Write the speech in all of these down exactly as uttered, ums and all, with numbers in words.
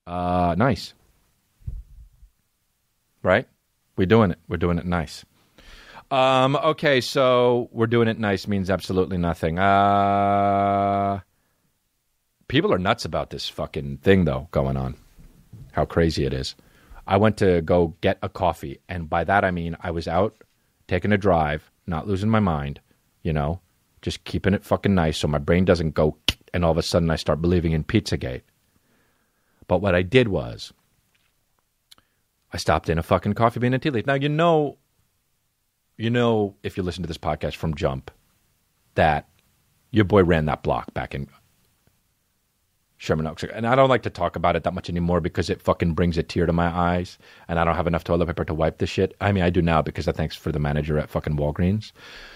Uh, nice. Right? We're doing it. We're doing it nice. Um, okay, so we're doing it nice means absolutely nothing. Uh, people are nuts about this fucking thing, though, going on. How crazy it is. I went to go get a coffee, and by that I mean I was out taking a drive, not losing my mind, you know, just keeping it fucking nice so my brain doesn't go and all of a sudden I start believing in Pizzagate. But what I did was I stopped in a fucking Coffee Bean and Tea Leaf. Now, you know, you know, if you listen to this podcast from Jump, that your boy ran that block back in Sherman Oaks. And I don't like to talk about it that much anymore because it fucking brings a tear to my eyes and I don't have enough toilet paper to wipe the shit. I mean, I do now because of thanks for the manager at fucking Walgreens.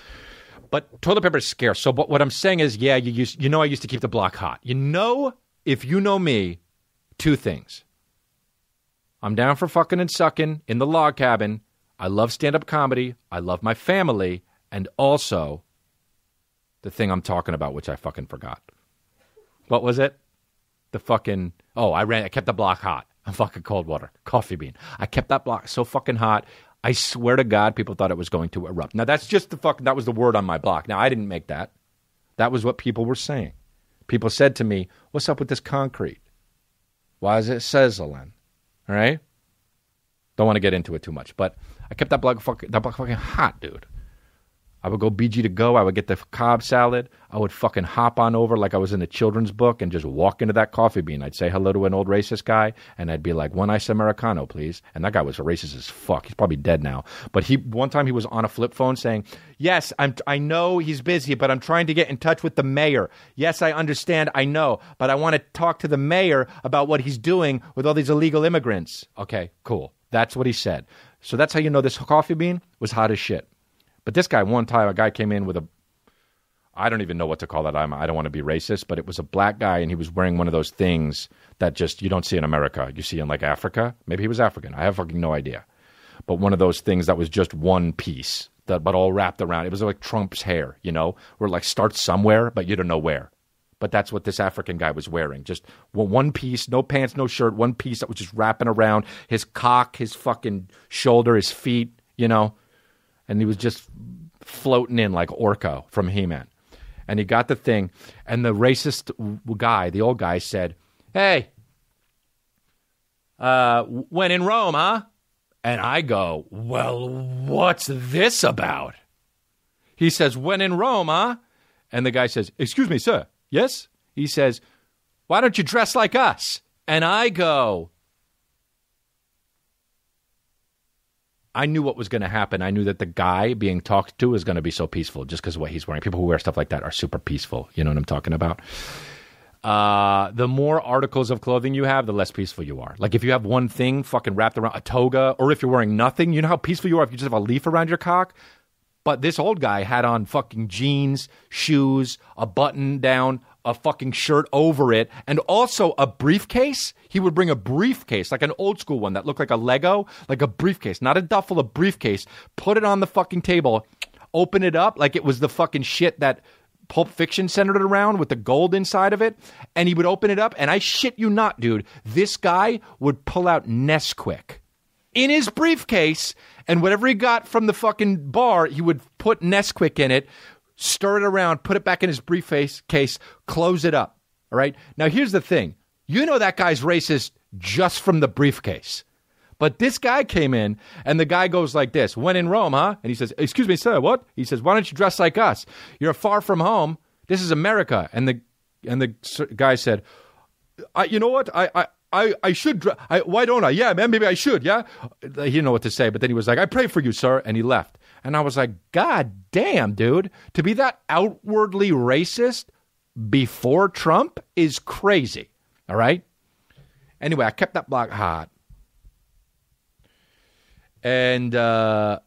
But toilet paper is scarce. So but what I'm saying is, yeah, you used, you know I used to keep the block hot. You know, if you know me, two things. I'm down for fucking and sucking in the log cabin. I love stand-up comedy. I love my family. And also, the thing I'm talking about, which I fucking forgot. What was it? The fucking, oh, I ran, I kept the block hot. I'm fucking cold water. Coffee Bean. I kept that block so fucking hot. I swear to God, people thought it was going to erupt. Now, that's just the fucking, that was the word on my block. Now, I didn't make that. That was what people were saying. People said to me, what's up with this concrete? Why is it sizzling? All right? Don't want to get into it too much, but I kept that block fucking, that block fucking hot, dude. I would go B G to go. I would get the Cobb salad. I would fucking hop on over like I was in a children's book and just walk into that Coffee Bean. I'd say hello to an old racist guy, and I'd be like, one ice Americano, please. And that guy was racist as fuck. He's probably dead now. But he one time he was on a flip phone saying, yes, I'm, I know he's busy, but I'm trying to get in touch with the mayor. Yes, I understand. I know. But I want to talk to the mayor about what he's doing with all these illegal immigrants. Okay, cool. That's what he said. So that's how you know this Coffee Bean was hot as shit. But this guy, one time, a guy came in with a, I don't even know what to call that. I'm, I don't want to be racist, but it was a black guy, and he was wearing one of those things that just, you don't see in America. You see in, like, Africa. Maybe he was African. I have fucking no idea. But one of those things that was just one piece, that but all wrapped around. It was like Trump's hair, you know, where it, like, starts somewhere, but you don't know where. But that's what this African guy was wearing. Just one piece, no pants, no shirt, one piece that was just wrapping around his cock, his fucking shoulder, his feet, you know. And he was just floating in like Orko from He-Man. And he got the thing. And the racist guy, the old guy, said, hey, uh, when in Rome, huh? And I go, well, what's this about? He says, when in Rome, huh? And the guy says, excuse me, sir. Yes? He says, why don't you dress like us? And I go, I knew what was going to happen. I knew that the guy being talked to is going to be so peaceful just because of what he's wearing. People who wear stuff like that are super peaceful. You know what I'm talking about? Uh, the more articles of clothing you have, the less peaceful you are. Like if you have one thing fucking wrapped around a toga, or if you're wearing nothing, you know how peaceful you are if you just have a leaf around your cock? But this old guy had on fucking jeans, shoes, a button down, a fucking shirt over it, and also a briefcase. He would bring a briefcase, like an old school one that looked like a Lego, like a briefcase, not a duffel, a briefcase, put it on the fucking table, open it up like it was the fucking shit that Pulp Fiction centered it around with the gold inside of it, and he would open it up, and I shit you not, dude, this guy would pull out Nesquik in his briefcase, and whatever he got from the fucking bar, he would put Nesquik in it, stir it around, put it back in his briefcase case, close it up. All right? Now, here's the thing. You know that guy's racist just from the briefcase. But this guy came in, and the guy goes like this, when in Rome, huh? And he says, excuse me, sir, what? He says, why don't you dress like us? You're far from home. This is America. And the and the guy said, I, you know what? I... I I, I should, I, why don't I? Yeah, man, maybe I should, yeah? He didn't know what to say, but then he was like, I pray for you, sir, and he left. And I was like, God damn, dude, to be that outwardly racist before Trump is crazy, all right? Anyway, I kept that block hot. And uh,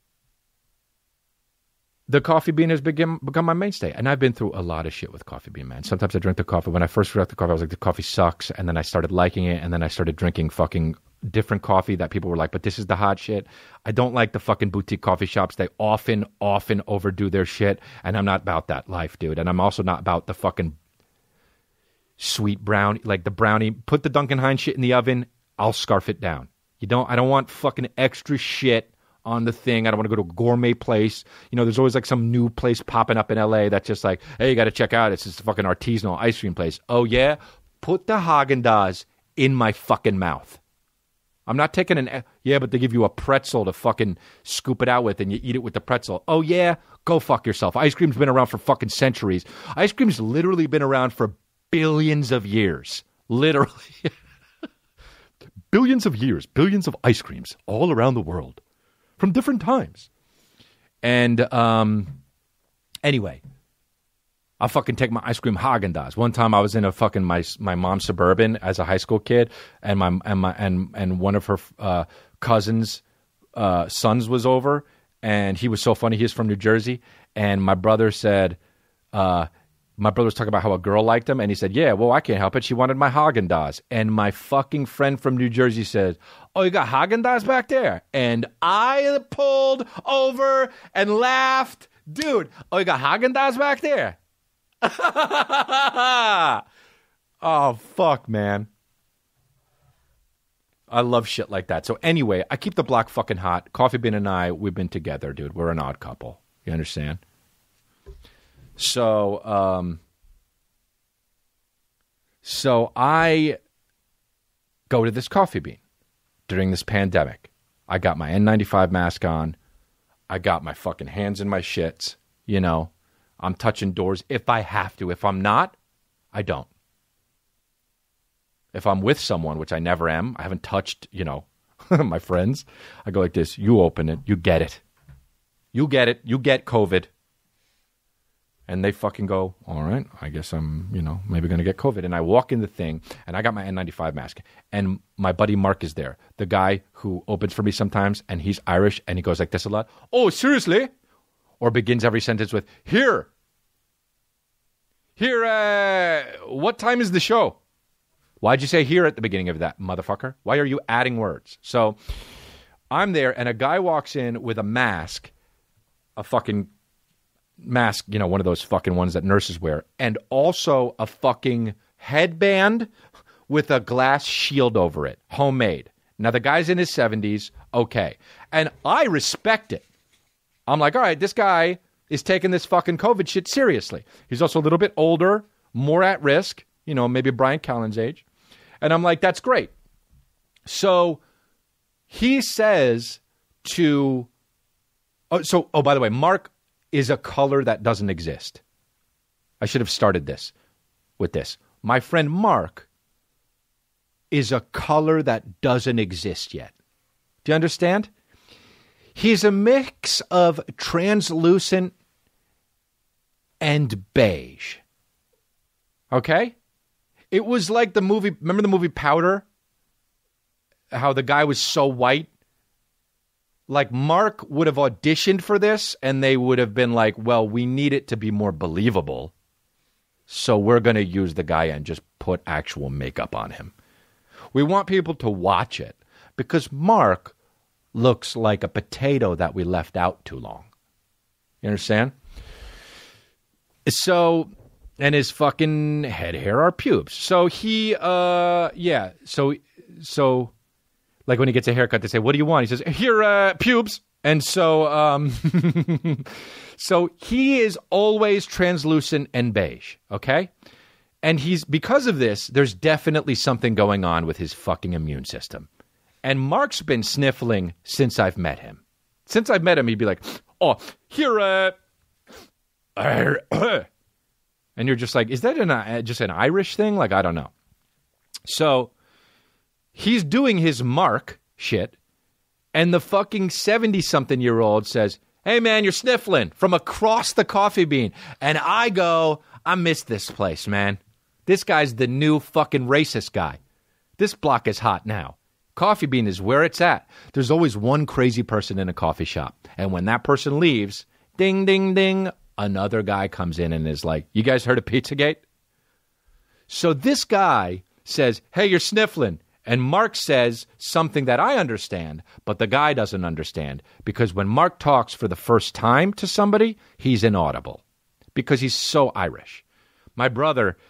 the Coffee Bean has become, become my mainstay. And I've been through a lot of shit with Coffee Bean, man. Sometimes I drink the coffee. When I first drank the coffee, I was like, the coffee sucks. And then I started liking it. And then I started drinking fucking different coffee that people were like, but this is the hot shit. I don't like the fucking boutique coffee shops. They often, often overdo their shit. And I'm not about that life, dude. And I'm also not about the fucking sweet brownie, like the brownie. Put the Duncan Hines shit in the oven. I'll scarf it down. You don't. I don't want fucking extra shit on the thing. I don't want to go to a gourmet place. You know, there's always like some new place popping up in L A that's just like, hey, you got to check out. It's this fucking artisanal ice cream place. Oh yeah, put the Haagen-Dazs in my fucking mouth. I'm not taking an... Yeah, but they give you a pretzel to fucking scoop it out with and you eat it with the pretzel. Oh, yeah? Go fuck yourself. Ice cream's been around for fucking centuries. Ice cream's literally been around for billions of years. Literally. Billions of years. Billions of ice creams all around the world. From different times. And, um... Anyway... I'll fucking take my ice cream Haagen-Dazs. One time I was in a fucking my my mom's Suburban as a high school kid, and my and my and and one of her uh, cousins' uh, sons was over, and he was so funny. He was from New Jersey, and my brother said, uh, my brother was talking about how a girl liked him, and he said, "Yeah, well, I can't help it. She wanted my Haagen-Dazs." And my fucking friend from New Jersey said, "Oh, you got Haagen-Dazs back there?" And I pulled over and laughed, dude. Oh, you got Haagen-Dazs back there? Oh, fuck, man. I love shit like that. So anyway, I keep the block fucking hot. Coffee Bean and I, we've been together, dude. We're an odd couple. You understand? So, um, so I go to this Coffee Bean during this pandemic. I got my N ninety-five mask on. I got my fucking hands in my shits, you know. I'm touching doors if I have to. If I'm not, I don't. If I'm with someone, which I never am, I haven't touched, you know, my friends. I go like this. You open it. You get it. You get it. You get COVID. And they fucking go, all right, I guess I'm, you know, maybe going to get COVID. And I walk in the thing, and I got my N ninety-five mask. And my buddy Mark is there, the guy who opens for me sometimes, and he's Irish, and he goes like this a lot. Oh, seriously? Or begins every sentence with, here. Here, uh, what time is the show? Why'd you say here at the beginning of that, motherfucker? Why are you adding words? So I'm there, and a guy walks in with a mask, a fucking mask, you know, one of those fucking ones that nurses wear, and also a fucking headband with a glass shield over it, homemade. Now, the guy's in his seventies, okay. And I respect it. I'm like, all right, this guy is taking this fucking COVID shit seriously. He's also a little bit older, more at risk, you know, maybe Brian Callen's age. And I'm like, that's great. So he says to, oh, so, oh, by the way, Mark is a color that doesn't exist. I should have started this with this. My friend Mark is a color that doesn't exist yet. Do you understand? He's a mix of translucent and beige. Okay? It was like the movie, remember the movie Powder? How the guy was so white? Like Mark would have auditioned for this and they would have been like, well, we need it to be more believable. So we're going to use the guy and just put actual makeup on him. We want people to watch it because Mark looks like a potato that we left out too long. You understand? So, and his fucking head hair are pubes. So he, uh, yeah. So, so, like when he gets a haircut, they say, "What do you want?" He says, "Here, uh, pubes." And so, um, so he is always translucent and beige. Okay. And he's, because of this, there's definitely something going on with his fucking immune system. And Mark's been sniffling since I've met him. Since I've met him, he'd be like, "Oh, here, uh, and you're just like, is that an, uh, just an Irish thing? Like, I don't know. So he's doing his Mark shit, and the fucking seventy-something-year-old says, "Hey, man, you're sniffling," from across the Coffee Bean. And I go, I miss this place, man. This guy's the new fucking racist guy. This block is hot now. Coffee Bean is where it's at. There's always one crazy person in a coffee shop. And when that person leaves, ding, ding, ding, another guy comes in and is like, "You guys heard of Pizzagate?" So this guy says, "Hey, you're sniffling." And Mark says something that I understand, but the guy doesn't understand. Because when Mark talks for the first time to somebody, he's inaudible. Because he's so Irish. My brother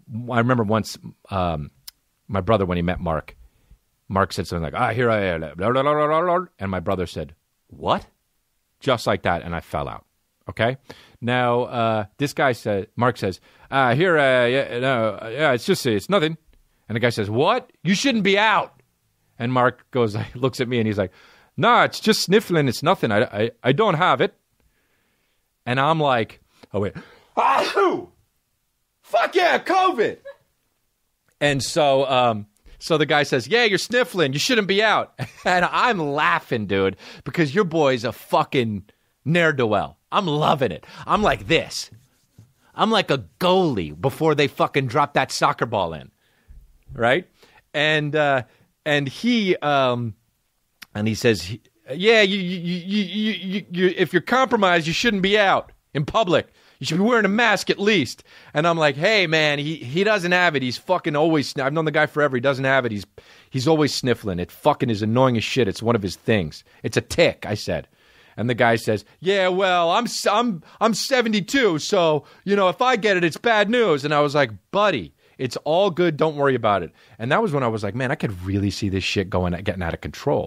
I remember once um, my brother, when he met Mark, Mark said something like, ah, here I am. Blah, blah, blah, blah, blah. And my brother said, what? Just like that. And I fell out. Okay. Now, uh, this guy said, Mark says, ah, here, uh, yeah, no, yeah, it's just, it's nothing. And the guy says, what? You shouldn't be out. And Mark goes, looks at me and he's like, no, it's just sniffling. It's nothing. I, I, I don't have it. And I'm like, oh, wait. Ahoo! Fuck yeah, COVID. And so, um, So the guy says, yeah, you're sniffling. You shouldn't be out. And I'm laughing, dude, because your boy's a fucking ne'er-do-well. I'm loving it. I'm like this. I'm like a goalie before they fucking drop that soccer ball in. Right? And uh, and he um, and he says, yeah, you, you, you, you, you, you, if you're compromised, you shouldn't be out in public. You should be wearing a mask at least. And I'm like, hey, man, he, he doesn't have it. He's fucking always, I've known the guy forever. He doesn't have it. He's he's always sniffling. It fucking is annoying as shit. It's one of his things. It's a tick, I said. And the guy says, yeah, well, I'm I'm I'm seventy-two, so, you know, if I get it, it's bad news. And I was like, buddy, it's all good. Don't worry about it. And that was when I was like, man, I could really see this shit going, getting out of control.